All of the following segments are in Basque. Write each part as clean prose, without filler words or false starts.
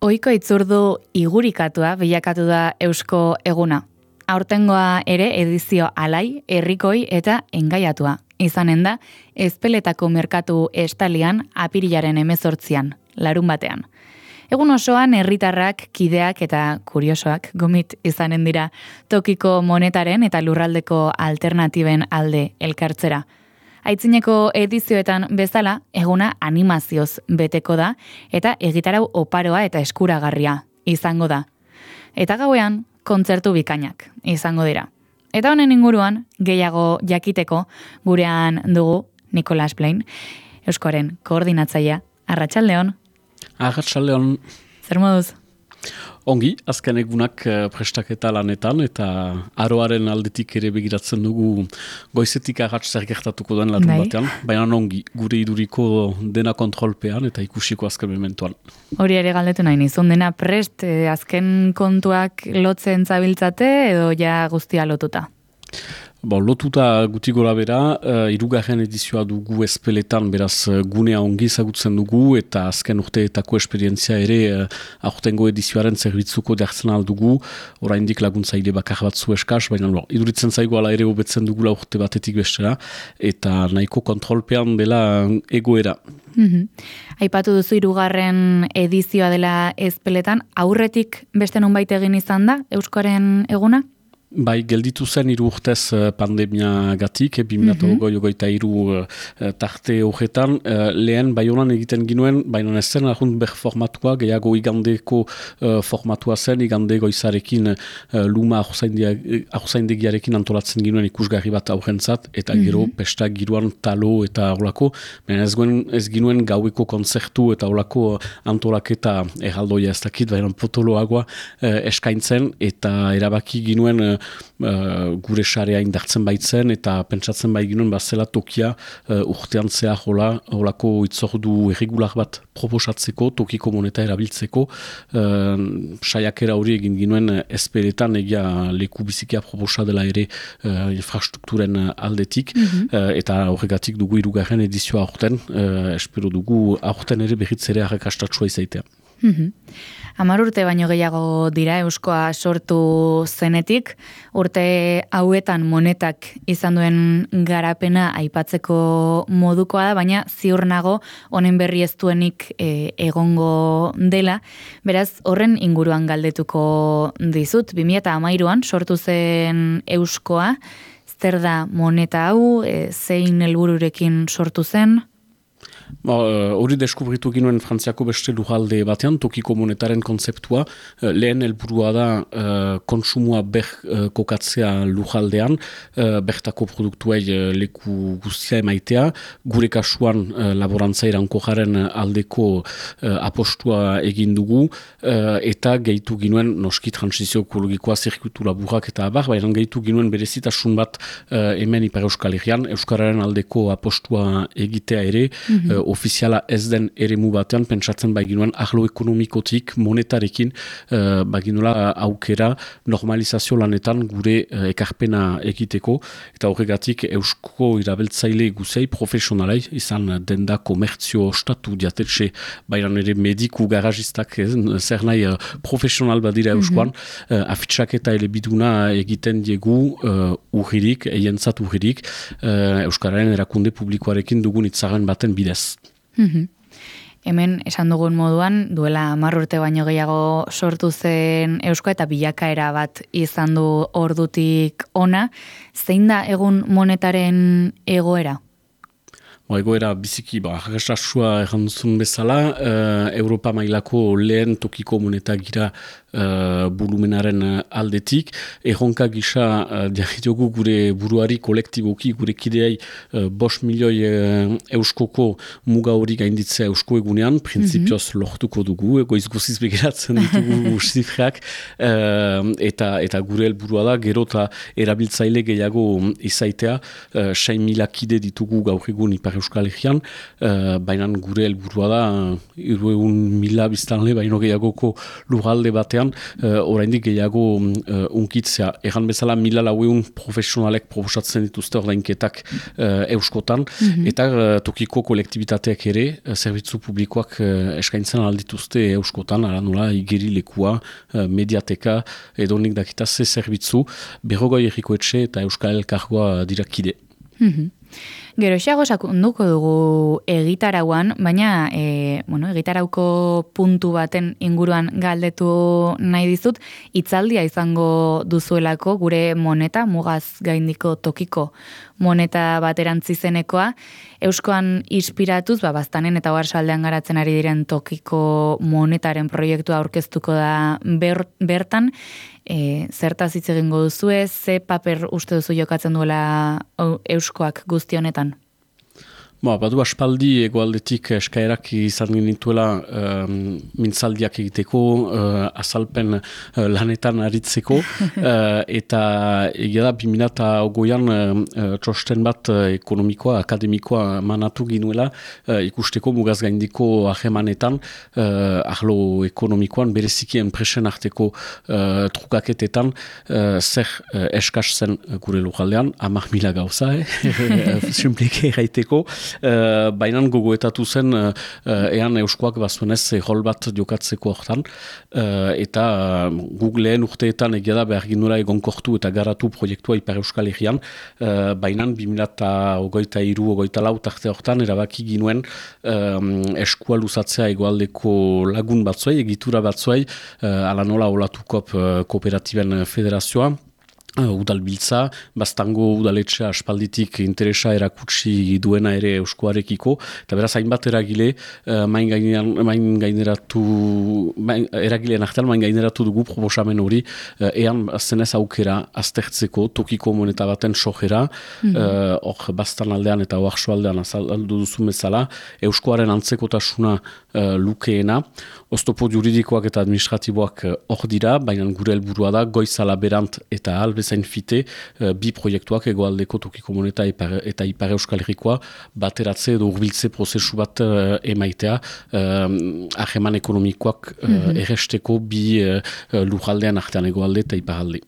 Ohiko itzurdu igurikatua bilakatu da Eusko Eguna. Aurtengoa ere edizio alai, herrikoi eta engaiatua. Izanen da, Ezpeletako merkatu estalian apirilaren 18an, larun batean. Egun osoan herritarrak, kideak eta kuriosoak gomit izanen dira tokiko monetaren eta lurraldeko alternatiben alde elkartzera. Aitzineko edizioetan bezala, eguna animazioz beteko da eta egitarau oparoa eta eskuragarria izango da. Eta gauean, kontzertu bikainak izango dira. Eta honen inguruan, gehiago jakiteko, gurean dugu Nicolas Plain, Euskoaren koordinatzailea. Arratsaldeon. Arratsaldeon. Zer moduz? Ongi, azken egunak prestaketa lanetan eta aroaren aldetik ere begiratzen dugu goizetik arrats zer gertatuko den larun batean. Baina ongi, gure iduriko dena kontrolpean eta ikusiko azken mementuan. Hori ere galdetu nahi nizun, dena prest azken kontuak lotzen zabiltzate edo ja guztia lotuta? Lotuta guti gora bera, hirugarren edizioa dugu Ezpeletan, beraz gunea ongi ezagutzen dugu eta azken urteetako esperientzia ere aurtengo edizioaren zerbitzuko dertzen aldugu, oraindik laguntzaile bakar batzu eskaz, baina iduritzen zaigu ala ere hobetzen dugula urte batetik bestera eta nahiko kontrolpean dela egoera. Aipatu duzu hirugarren edizioa dela Ezpeletan, aurretik beste nonbait egin izan da Euskoaren eguna? Bai, gelditu zen 3 urtez pandemiagatik, 2023 tarte horretan, lehen Baionan egiten ginuen, baina ez zen arrunt ber formatua, gehiago igandeko formatua zen, igande goizarekin luma aurzaindegiarekin antolatzen ginuen ikusgarri bat aurrentzat, eta gero pesta giroan talo eta horlako, baina ez ginuen gaueko konzertu eta horlako antolaketa erraldoia ez dakit, baina potoloagoa eskaintzen, eta erabaki ginuen gure sarea indartzen baitzen eta pentsatzen bai ginen bazela tokia urtean zehar holako itzordu erregular bat proposatzeko, tokiko moneta erabiltzeko saiakera hori egin ginuen Ezpeletan egia leku bizikia proposa dela ere infrastrukturen aldetik eta horregatik dugu hirugarren edizioa aurten, espero dugu aurten ere berriz ere arrakastatsua izaitea. 10 urte baino gehiago dira Euskoa sortu zenetik, urte hauetan monetak izan duen garapena aipatzeko modukoa da, baina ziur nago honen berri ez duenik egongo dela. Beraz, horren inguruan galdetuko dizut, 2013an sortu zen Euskoa, zer da moneta hau, zein helbururekin sortu zen? Hori deskubritu ginuen Frantziako beste lurralde batean, tokiko monetaren kontzeptua, lehen helburua da kontsumua kokatzea lurraldean, bertako produktuei leku guztia emaitea, gure kasuan laborantza irankojaren aldeko apostua egin dugu, eta gehitu ginuen noski transizio ekologikoa zirkuitu laburrak eta abar, baina gehitu ginuen berezitasun bat hemen Ipar Euskal Herrian, Euskararen aldeko apostua egitea ere, ofiziala ez den eremu batean, pentsatzen baiginuen arlo ekonomikotik, monetarekin, baginula aukera normalizazio lanetan gure ekarpena egiteko, eta horregatik eusko irabeltzaile guzei profesionalai, izan denda komertzio ostatu diatetxe, baina ere mediku garajistak, zer nahi profesional badira euskoan, afitsak eta elebiduna egiten diegu urririk, eientzat urririk, Euskararen erakunde publikoarekin dugun itzaren baten bidez. Hemen esan dugun moduan, duela 10 urte baino gehiago sortu zen Euskoa eta bilakaera bat izan du ordutik ona. Zein da egun monetaren egoera? Egoera biziki, arrastasua erranduzun bezala, Europa mailako lehen tokiko moneta gira volumenaren aldetik. Erronka gisa diagitiogu gure buruari kolektiboki, gure kideai 5 milioi euskoko muga hori gainditzea eusko egunean, printzipioz lortuko dugu, egoiz guziz begiratzen ditugu zifrak, eta gure helburua da, gero eta erabiltzaile gehiago izaitea, 6.000 kide ditugu gaur egun Ipar Euskal Herrian, baina gure helburua da 300.000 biztanle baino gehiagoko lurralde batean, oraindik gehiago unkitzea. Egan bezala 1.400 profesionalek proposatzen dituzte ordainketak euskotan, eta tokiko kolektibitateak ere, zerbitzu publikoak eskaintzen aldituzte euskotan, ara nola igerilekua, mediateka, edonik dakita ze zerbitzu, 40 errikoetxe eta Euskal Elkargoa dirakide. Gero xago sakunduko dugu egitarauan, baina egitarauko puntu baten inguruan galdetu nahi dizut, hitzaldia izango duzuelako gure moneta, mugaz gaindiko tokiko moneta bat erantzizenekoa, euskoan inspiratuz, baztanen eta oarsoaldean garatzen ari diren tokiko monetaren proiektua aurkeztuko da bertan, zertaz hitz egingo duzue, ze paper uste duzu jokatzen duela euskoak guzti honetan? Badu aspaldi egoaldetik eskaerak izan genituela mintzaldiak egiteko, azalpen lanetan aritzeko, eta egia da 2008an txosten bat ekonomikoa, akademikoa manatu ginuela, ikusteko mugaz gaindiko ahemanetan, arlo ekonomikoan, bereziki enpresen arteko trukaketetan, zer eskas zen gure lujaldean, 10.000 gauza, simplike erraiteko, bainan gogoetatu zen ean euskoak bazuenez rol bat jokatzeko hortan, eta Googleen urteetan egia da behar ginula egonkortu eta garatu proiektua Ipar Euskal Herrian, bainan 2023-2024 tarte hortan erabaki ginuen eskua luzatzea egoaldeko lagun batzuei, egitura batzuei, ala nola olatukop kooperatiben federazioa, udalbiltza, baztango udaletxea aspalditik interesa erakutsi duena ere euskoarekiko, eta beraz hainbat eragile eragileen artean main gaineratu dugu proposamen hori, ean zenez aukera aztertzeko tokiko moneta baten sojera, hor baztan aldean eta oaxo aldean azaldu duzu bezala, euskoaren antzekotasuna lukeena, oztopo juridikoak eta administratiboak hor dira, baina gure helburua da goizala berant eta bezain fite, bi proiektuak egoaldeko tokiko moneta eta Ipar Euskal Herrikoa bateratze edo urbiltze prozesu bat emaitea, aheman ekonomikoak erresteko bi lujaldean artean egoalde eta iparalde.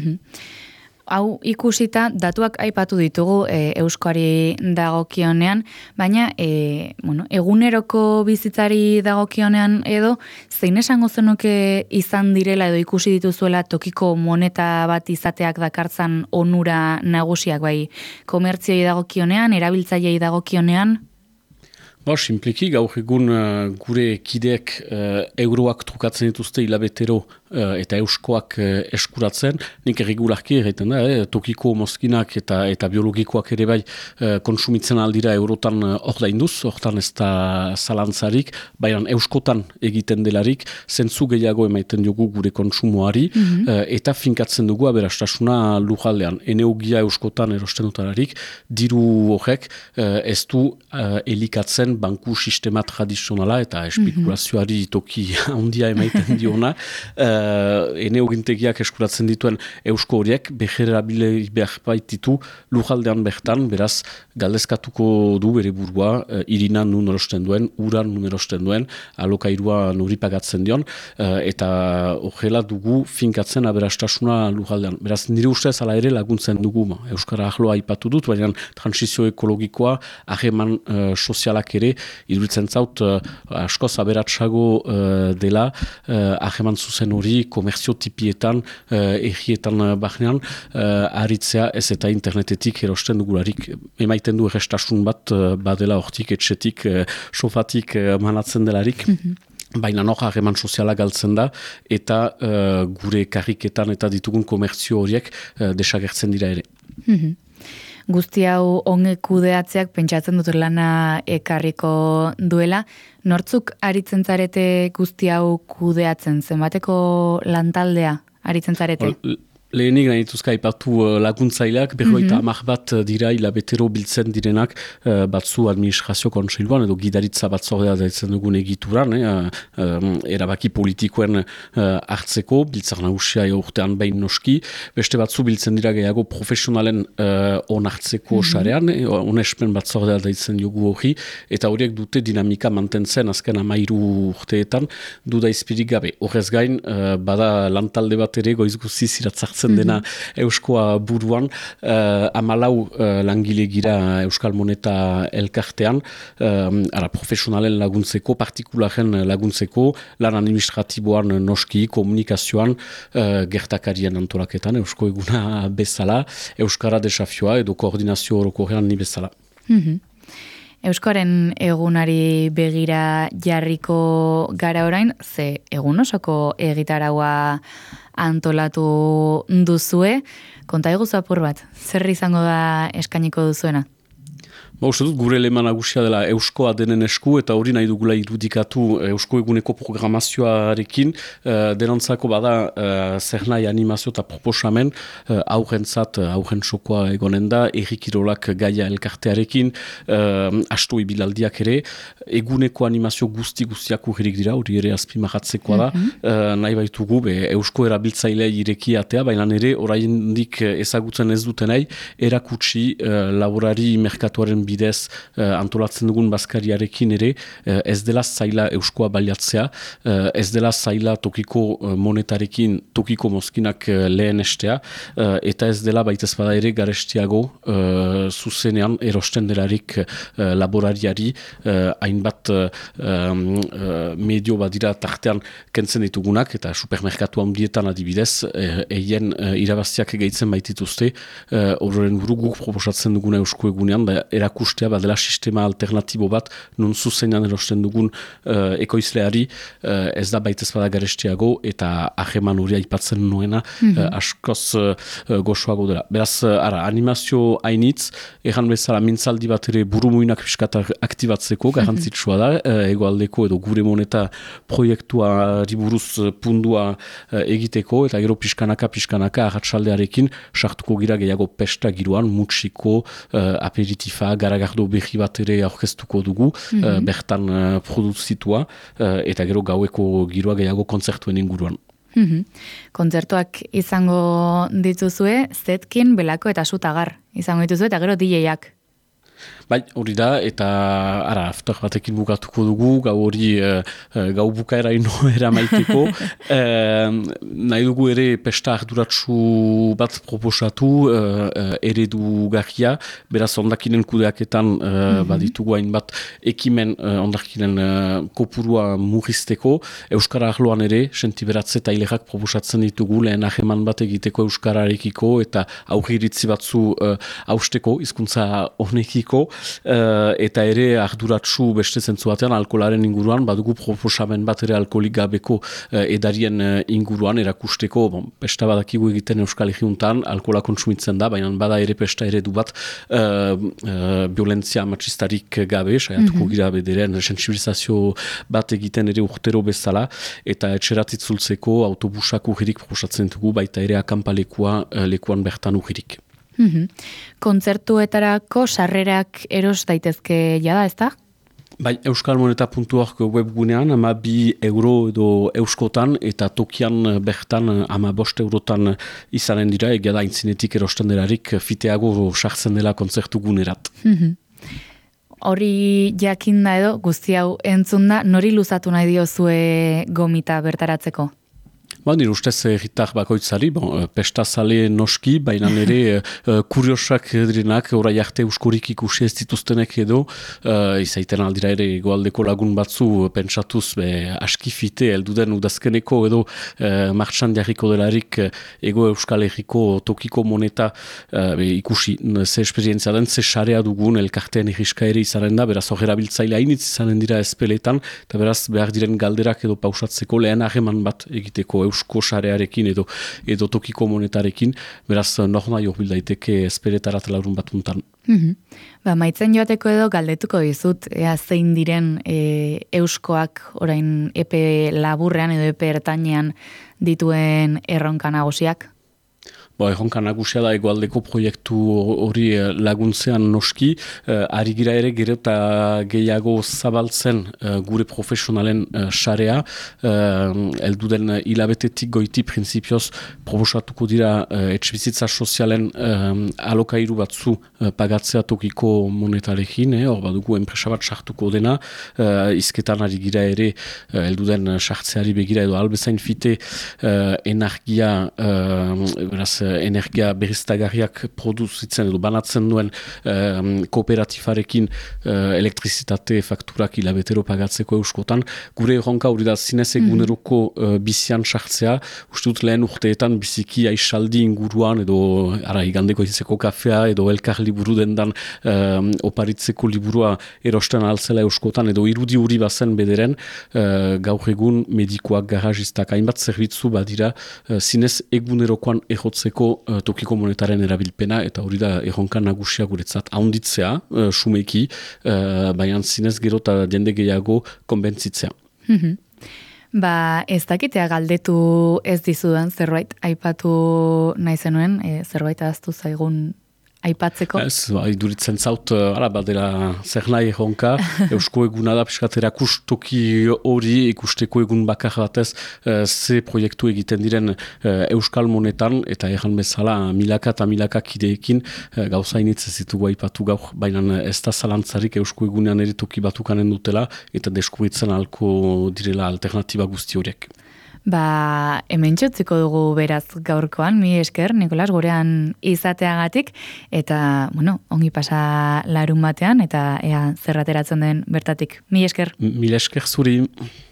Hau ikusita, datuak aipatu ditugu euskoari dagokionean, baina eguneroko bizitzari dagokionean edo, zein esango zenuke izan direla edo ikusi dituzuela tokiko moneta bat izateak dakartzan onura nagusiak, bai komertzioi dagokionean, erabiltzaileei dagokionean? Simpliki, gaur egun gure kideek euroak trukatzen dituzte hilabetero eta euskoak eskuratzen, nik erregularki egiten da, tokiko mozkinak eta biologikoak ere bai konsumitzen aldira eurotan ordainduz, hortan ez da zalantzarik, baina euskotan egiten delarik, zentzu gehiago emaiten diogu gure konsumoari, eta finkatzen dugu aberastasuna lujaldean. Eneugia euskotan erosten dutararik, diru horrek ez du elikatzen banku sistema tradizionala eta espekulazioari toki handia emaiten diona, eneugintegiak eskuratzen dituen eusko horiek beherabile behar baititu lujaldean bertan, beraz galdezkatuko du bere burua, irina nun erosten duen, uran nun erosten duen, alokairua nuri pagatzen dion, eta horrela dugu finkatzen aberastasuna lujaldean. Beraz nire ustez ala ere laguntzen dugu, euskara ahloa aipatu dut, baina transizio ekologikoa, hageman sozialak ere, iduritzen zaut askoz aberatsago dela, hageman zuzen hori komerzio tipietan, egietan bahnean, aritzea ez eta internetetik erosten dugularik. Emaiten du errestasun bat badela hortik, etxetik, sofatik manatzen delarik. Baina nor harreman soziala galtzen da, eta gure karriketan eta ditugun komerzio horiek desagertzen dira ere. Guzti hau onge kudeatzeak pentsatzen dut lana ekarriko duela. Nortzuk aritzen zarete guzti hau kudeatzen? Zenbateko lantaldea aritzen zarete? Lehenik nahi dituzka ipatu laguntzaileak, berroita hamar bat dira hilabetero biltzen direnak batzu administrazio kontseiluan edo gidaritza batzordea daitzen dugun egituran, erabaki politikoen hartzeko, biltzar nagusia urtean behin noski, beste batzu biltzen dira gehiago profesionalen onartzeko sarean, onespen batzordea daitzen dugu hori, eta horiek dute dinamika mantentzen azken 13 urteetan, duda izpirik gabe. Horrez gain, bada lantalde bat ere goiz guziz iratzartzen dena Euskoa buruan, 14 langile gira Euskal Moneta elkartean, profesionalen laguntzeko, partikularen laguntzeko, lan administratiboan noski, komunikazioan, gertakarien antolaketan, Eusko eguna bezala, Euskara desafioa edo koordinazio orokorrean ni bezala. Euskaren egunari begira jarriko gara orain, ze egun osoko egitaraua antolatu duzue. Konta eguzu apur bat, zer izango da eskainiko duzuena? Uste dut, gure lema nagusia dela Euskoa denen esku, eta hori nahi dugula irudikatu Eusko eguneko programazioarekin, denontzako bada zer nahi animazio eta proposamen, aurrentzat, aurren sokoa egonen da, errikirolak gaia elkartearekin, asto ibilaldiak ere, eguneko animazio guztiak urrik dira, hori ere azpimarratzekoa da, nahi baitugu, Eusko erabiltzailea irekiatea, baina ere, oraindik ezagutzen ez dutenai, erakutsi laborari merkatuaren bidez antolatzen dugun bazkariarekin ere, ez dela zaila Euskoa baliatzea, ez dela zaila tokiko monetarekin, tokiko mozkinak lehen estea, eta ez dela baitez bada ere garestiago zuzenean erosten delarik laborariari, hainbat medio badira tartean kentzen ditugunak, eta supermerkatu handietan adibidez, eien irabaziak gehitzen baitituzte, horren buru guk proposatzen duguna Eusko egunean, erakustea badela sistema alternatibo bat nun zuzenean erosten dugun ekoizleari ez da baitez bada garestiago eta aheman hori aipatzen nuena askoz goxoago dela. Beraz, animazio hainitz, erran bezala mintzaldi bat ere burumuinak piskat aktibatzeko garrantzitsua da, egoaldeko edo gure moneta proiektuari buruz pundua egiteko, eta gero piskanaka arratsaldearekin sartuko gira gehiago pesta giroan, mutxiko, aperitifa, garagardo berri bat ere aurkeztuko dugu, bertan produzitua, eta gero gaueko giroa gehiago kontzertuen inguruan. Kontzertuak izango dituzue, Zetkin, Belako eta Sutagar izango dituzue, eta gero DJak. Bai, hori da, eta after batekin bukatuko dugu, gau hori gau bukaera inoera maiteko. Nahi dugu ere pesta arduratsu bat proposatu, eredu garria, beraz ondakinen kudeaketan baditugu hainbat ekimen ondakinen kopurua murrizteko. Euskara arloan ere, sentiberatze eta hilerak proposatzen ditugu, lehen aheman bat egiteko Euskararekiko, eta aurriritzi batzu hausteko, hizkuntza honekiko, eta ere arduratsu beste zentzu batean alkoholaren inguruan, badugu proposamen bat ere alkoholik gabeko edarien inguruan erakusteko, pesta badakigu egiten Euskal Herriuntan, alkohola kontsumitzen da, baina bada ere pesta eredu bat violentzia matxistarik gabe, saiatuko gira bederen sensibilizazio bat egiten ere urtero bezala, eta etxerat itzultzeko autobusak urririk proposatzen dugu, baita ere akampalekua lekuan bertan urririk. Kontzertuetarako sarrerak eros daitezke jada, ezta? Bai, euskalmoneta.org webgunean, €2 edo euskotan, eta tokian bertan 15 eurotan izanen dira, egia da intzinetik erosten delarik fiteago sartzen dela kontzertu gunerat. Hori jakinda edo, guzti hau entzun da, nori luzatu nahi diozue gomita bertaratzeko? Nire ustez erritar bakoitzari, pestazale noski, baina nire kuriosak direnak, orai arte euskorik ikusi ez dituztenek edo, izaiten aldira ere egoaldeko lagun batzu pentsatuz askifite, elduden udazkeneko edo martxan jarriko delarik ego euskal herriko tokiko moneta ikusi ze esperientzia den, ze xarea dugun elkartean irriska ere izanen da, beraz hor erabiltzaile hainitz izanen dira ezpeletan, eta beraz behar diren galderak edo pausatzeko lehen hageman bat egiteko eusko sarearekin edo tokiko monetarekin, beraz norna jorbil daiteke espeletarat laurun bat untan. Maitzen joateko edo galdetuko dizut, zein diren euskoak orain epe laburrean edo epe ertainean dituen erronka nagusiak? Erronka nagusia da egoaldeko proiektu hori laguntzean noski, ari gira ere gero eta gehiago zabaltzen gure profesionalen sarea, elduden hilabetetik goiti prinsipioz proposatuko dira etxebizitza sozialen alokairu batzu pagatzea tokiko monetarekin, hor badugu enpresa bat sartuko dena, izketan ari gira ere elduden sartzeari begira edo albezain fite energia berriztagarriak produzitzen edo banatzen duen kooperatifarekin elektrizitate fakturak hilabetero pagatzeko euskotan. Gure erronka hori da zinez eguneroko bizian sartzea, uste dut lehen urteetan biziki aisaldi inguruan edo igandeko izeko kafea edo elkar liburu dendan oparitzeko liburua erosten altzela euskotan edo irudi hori bazen bederen, gaur egun medikoak, garajistak, hainbat zerbitzu badira zinez egunerokoan errotzeko tokiko monetaren erabilpena, eta hori da erronka nagusia guretzat haunditzea, sumeki, baina zinez gero eta jende gehiago konbentzitzea. Ez dakitea galdetu ez dizudan zerbait aipatu nahi zenuen, zerbait ahaztu zaigun aipatzeko? Ez, iduritzen zaut, badera zer nahi erronka, eusko eguna da piskatera kustoki hori ikusteko egun bakar batez ze proiektu egiten diren euskal monetan, eta erran bezala milaka eta milaka kideekin gauza initz ez ditugu aipatu gaur, baina ez da zalantzarik eusko egunean ere toki batukanen dutela, eta deskubritzen alko direla alternatiba guzti horiek. Hemen txutziko dugu beraz gaurkoan, mi esker, Nikolas, gurean izateagatik, eta, ongi pasa larun batean, eta ea zerrateratzen den bertatik. Mi esker. Mil esker zuri.